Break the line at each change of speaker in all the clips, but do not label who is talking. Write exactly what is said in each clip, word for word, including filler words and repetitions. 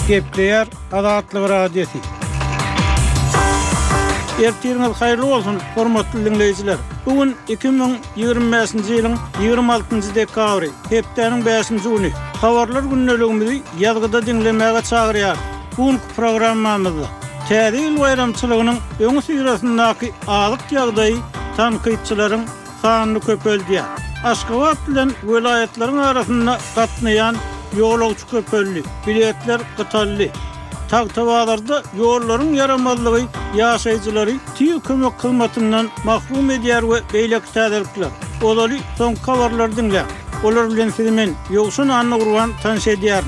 Gepleyer Adatlyk radiosi. Ertiriniz hayırlı olsun, hormatly dinleyijiler. Bugün iki bin ýygrimi beşinji ýylyň ýygrimi altynjy dekabry, hepdeniň beşinji güni. Habarlar günneligimizi ýazgyda dinlemäge çagyrýar. Bugünkü programmamyzda täze ýyl bayramçylygynyň öňü sürasyndaky alyk ýagdaýy tanqytçylaryň sanyny köpeldiýär. Aşgabat bilen welaýatlaryň arasynda gatnaýan ýolagçy köpeldi, biletler gytally. Tagtawalarda ýollaryň yaramazlygy ýaşaýjylary tüýü kömek kılmatyndan mahrum edýär we beýlek täzelikler. Olary soň habarlar dinle. Olar bilen sizi men ýogşun anny gurban tanış edýär.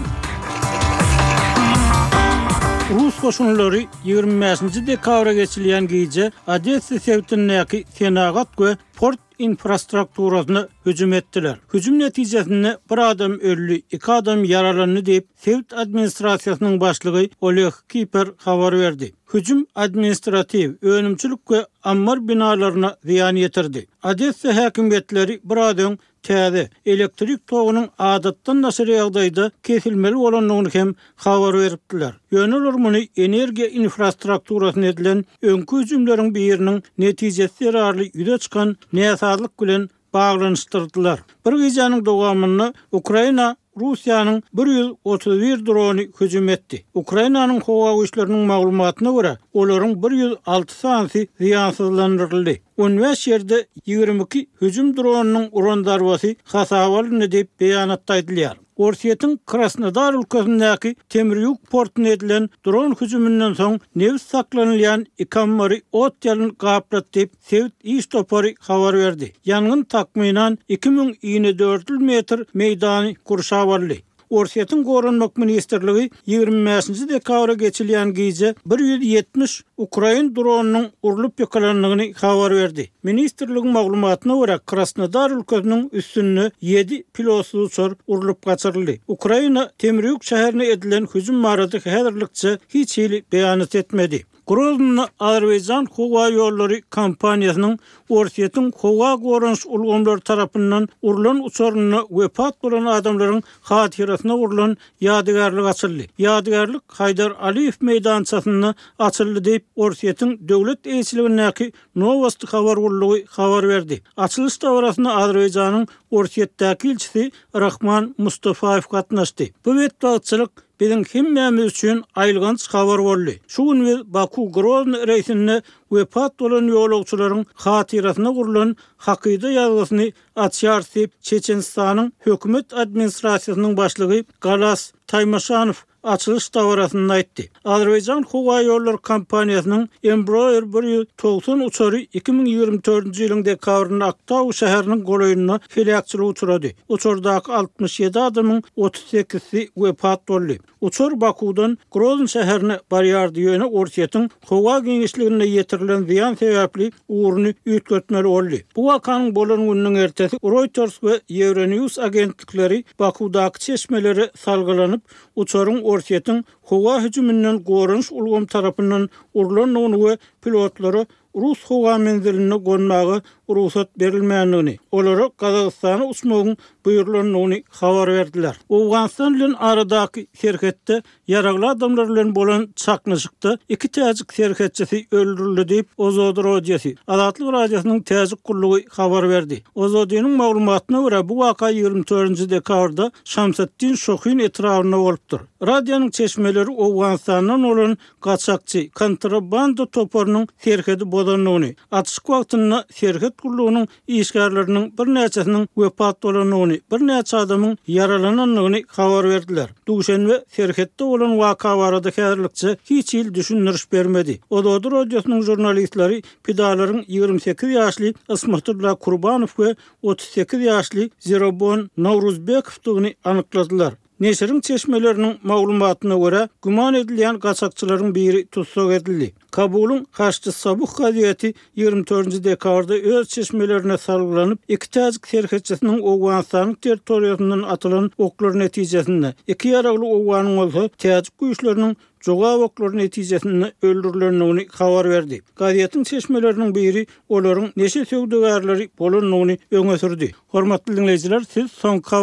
Rus koşunlary ýygrimi beşinji dekabra geçilýän gece Odessa sewtindäki Senagat we port infrastrukturasyna hüjüm etdiler. Hüjüm netijesinde bir adam öldü, iki adam yaralandy diýip Sewt administrasiýasynyň başlygy Oleg Kiper habar berdi. Hüjüm administrativ, önümçilik we ammar binalaryna ziyan ýetirdi. Odessa häkimetleri bir adam täze elektrik togunyň adatdan naşary ýagdaýda kesilmeli bolanlygyny hem habar beripdiler. Ýöneler muny energiýa infrastrukturasyna edilen öňkü hüjümleriň biriniň netijesi ýararly ýüze çykan näsazlyk bilen baglanyşdyrdylar. Bir gecäniň dowamyny Ukraina Rusiýanyň bir ýüz otuz bir drony hüjüm etdi. Ukrainanyň howa güýçleriniň maglumatyna görä, olaryň bir ýüz alty sany ziýansızlandyryldy. on beş ýerde ýygrimi iki hüjüm dronunun urandarbasy hasabalyny diýip beýanatda aýdylýar. Orsiýetiň Krasnodar ülkesindäki Temryuk portuna edilen dron hüjümünden soň nebis saklanylýan ikammary ot ýalyny gaplat diýip Sewt Iştopary habar berdi. Ýangyn takminan iki bin ýygrimi dört metr meýdany kurşap aldy. Orsiýetiň Gorunmak ministrligi ýygrimi beşinji dekabra geçilýän gece bir ýüz ýetmiş Ukrain dronunyň urulyp ýakalandygyny habar berdi. Ministrligiň maglumatyna görä Krasnodar ülkesiniň üstünde ýedi pilotly uçur urulyp gaçyryldy. Ukraina Temryuk şäherine edilen hüjüm barada häzirlikçe hiç ýyly beýanat etmedi. Grozny Azerbaýjan howa ýollary kompaniýasynyň Orsiýetiň howa gorunç ulgamlary tarapyndan urulan uçuryny wepat bolan adamlaryň hatirasyna urulan ýadygarlyk açyldy. Ýadygarlyk Haydar Aliýew meýdançasyna açyldy diýip Orsiýetiň döwlet elçiligindäki Novosti habar gurulugy habar berdi. Açylyş dowrasyna Azerbaýjanyň Orsiýetdäki elçisi Rahman Mustafaýew gatnaşdy. Bu wetbatçylyk bizim hemmemiz üçin aýlgans habar boldy. Şu gün biz Baku Grozny reýsinde wepat bolan ýolagçylaryň hatirasyna gurulan hakyda ýazgysyny açýar diýip Çeçenistanyň hökümet administrasiýasynyň başlygy Galas Taýmaşanow açylyş dowrasynda aýtdy. Azerbaýjan howa ýolları kompaniýasynyň Embraer bir ýüz togson uçary iki bin ýygrimi dördünji ýylyň dekabrynda Aktaw şäheriniň golaýyna felakçylyk uçurady. Uçurdaky altmış ýedi adamyň otuz sekizsi wepat boldy. Uçur Bakudan Grozny şäherine barýardy ýöne Orsiýetiň howa geňişligine ýetirilen ziyan sebäpli uğruny üýtgetmeli boldy. Bu wakanyň bolan günüň ertesi Reuters we Euronews agentlikleri Bakudaky çeşmeleri salgylanyp uçuryň Orsiýetiň howa hüjümünden gorunç ulgam tarapyndan urulanyny we pilotlary Rus howa menziline gonmagy ruhsat berilmänligini, olara Kazakstana uçmagyň buýrulanyny habar berdiler. Awganistan bilen aradaky serhetde yaragly adamlar bilen bolan çaknaşykda iki täzik serhetçisi öldürildi diýip Ozod radiosi, Adatlyk radiosynyň täzik gurulugy habar berdi. Ozodynyň maglumatyna görä bu waka ýygrimi dördünji dekabrda Şamsaddin Şohyn etrawyna bolupdyr. Radionyň çeşmeleri Awganistandan olan gaçakçy kontrabanda toparynyň serhedi bolanlygyny, atyşyk wagtynda serhet gurulugynyň işgärleriniň bir näçesiniň wepat bolanyny, bir näçe adamyň yaralananyny habar berdiler. Duşenbe serhetde bolan waka barada häzirlikçe hiç ýyl düşündiriş bermedi. Ozod radiosynyň jurnalistleri pidalaryň ýygrimi sekiz ýaşly Ismahtulla Kurbanow we otuz sekiz ýaşly Zerobon Nowruzbekowyny anykladylar. Neşiriň çeşmeleriniň maglumatyna görä, güman edilýän gaçakçylaryň biri tutsak edildi. Kabulyň Haçdy Sabuh gazieti ýygrimi dördünji dekabrda öz çeşmelerine salgylanyp, iki täzik serhetçisiniň Awganistanyň territoriýasyndan atylan oklar netijesinde iki ýaragly owganyň bolsa, täzik güýçleriniň joga oklary netijesinde öldürilendigini habar berdi. Gazietiň çeşmeleriniň biri olaryň neşe söwdegärleri bolanyny öňe sürdi. Hormatly dinleyijiler, siz soňky